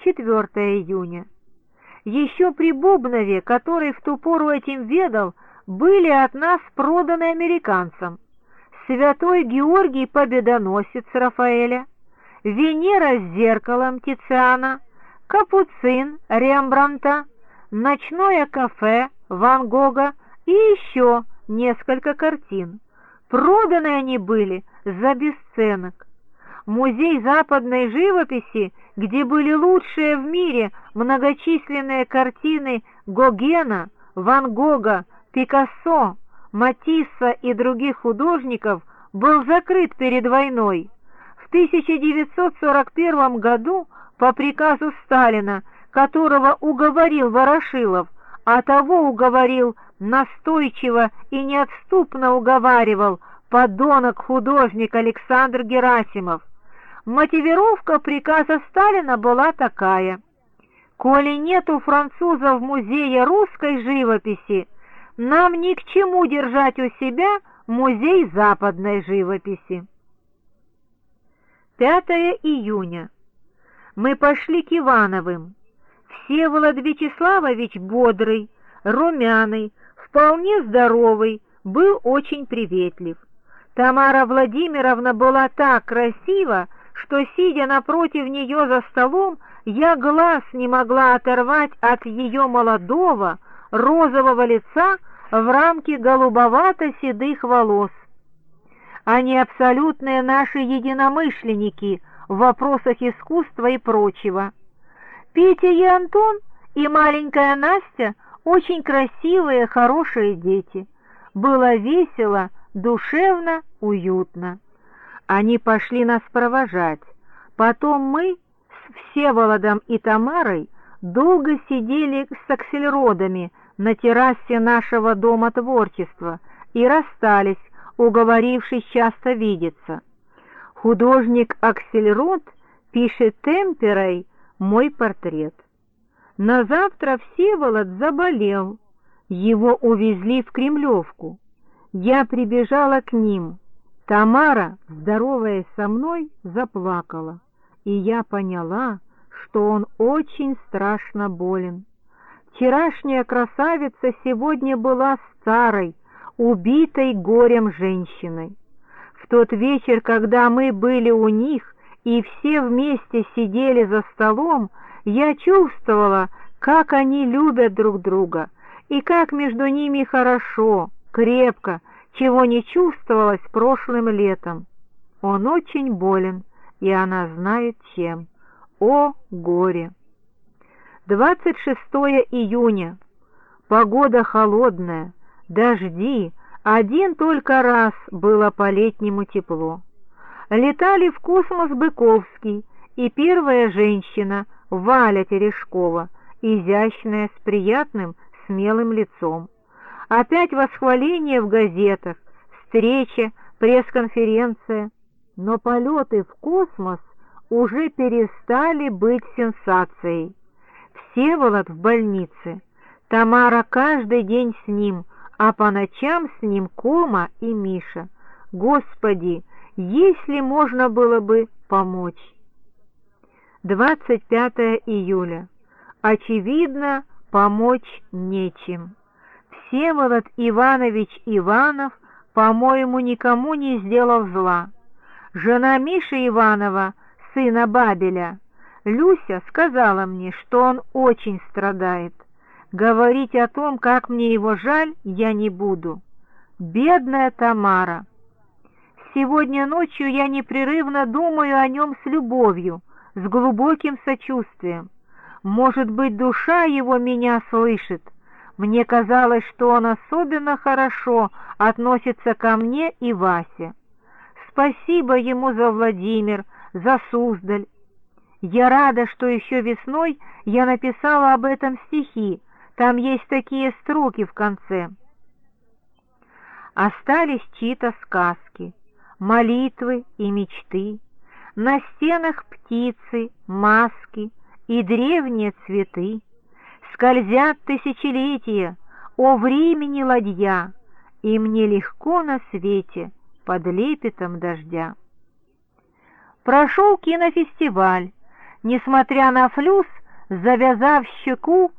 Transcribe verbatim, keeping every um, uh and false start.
четвёртое июня. Еще при Бубнове, который в ту пору этим ведал, были от нас проданы американцам Святой Георгий Победоносец Рафаэля, Венера с зеркалом Тициана, Капуцин Рембрандта, Ночное кафе Ван Гога и еще несколько картин. Проданы они были за бесценок. Музей западной живописи, где были лучшие в мире многочисленные картины Гогена, Ван Гога, Пикассо, Матисса и других художников, был закрыт перед войной. В тысяча девятьсот сорок первом году по приказу Сталина, которого уговорил Ворошилов, а того уговорил настойчиво и неотступно уговаривал подонок-художник Александр Герасимов. Мотивировка приказа Сталина была такая: коли нет у французов музея русской живописи, нам ни к чему держать у себя музей западной живописи. пятое июня. Мы пошли к Ивановым. Всеволод Вячеславович бодрый, румяный, вполне здоровый, был очень приветлив. Тамара Владимировна была так красива, что, сидя напротив нее за столом, я глаз не могла оторвать от ее молодого, розового лица в рамке голубовато-седых волос. Они абсолютные наши единомышленники в вопросах искусства и прочего. Петя и Антон и маленькая Настя очень красивые, хорошие дети. Было весело, душевно, уютно. Они пошли нас провожать. Потом мы с Всеволодом и Тамарой долго сидели с Аксельродами на террасе нашего дома творчества и расстались, уговорившись часто видеться. Художник Аксельрод пишет темперой мой портрет. На завтра Всеволод заболел. Его увезли в Кремлевку. Я прибежала к ним. Тамара, здороваясь со мной, заплакала, и я поняла, что он очень страшно болен. Вчерашняя красавица сегодня была старой, убитой горем женщиной. В тот вечер, когда мы были у них и все вместе сидели за столом, я чувствовала, как они любят друг друга, и как между ними хорошо, крепко, чего не чувствовалось прошлым летом. Он очень болен, и она знает чем. О, горе! двадцать шестое июня. Погода холодная, дожди, один только раз было по-летнему тепло. Летали в космос Быковский и первая женщина Валя Терешкова, изящная, с приятным, смелым лицом. Опять восхваление в газетах, встреча, пресс-конференция. Но полеты в космос уже перестали быть сенсацией. Всеволод в больнице, Тамара каждый день с ним, а по ночам с ним Кома и Миша. Господи, если можно было бы помочь. двадцать пятое июля. Очевидно, помочь нечем. Всеволод Иванович Иванов, по-моему, никому не сделал зла. Жена Миши Иванова, сына Бабеля, Люся, сказала мне, что он очень страдает. Говорить о том, как мне его жаль, я не буду. Бедная Тамара. Сегодня ночью я непрерывно думаю о нем с любовью, с глубоким сочувствием. Может быть, душа его меня слышит. Мне казалось, что он особенно хорошо относится ко мне и Васе. Спасибо ему за Владимир, за Суздаль. Я рада, что еще весной я написала об этом стихи. Там есть такие строки в конце. Остались чьи-то сказки, молитвы и мечты, на стенах птицы, маски и древние цветы. Скользят тысячелетия, о времени ладья, и мне легко на свете под лепетом дождя. Прошел кинофестиваль. Несмотря на флюс, завязав щеку,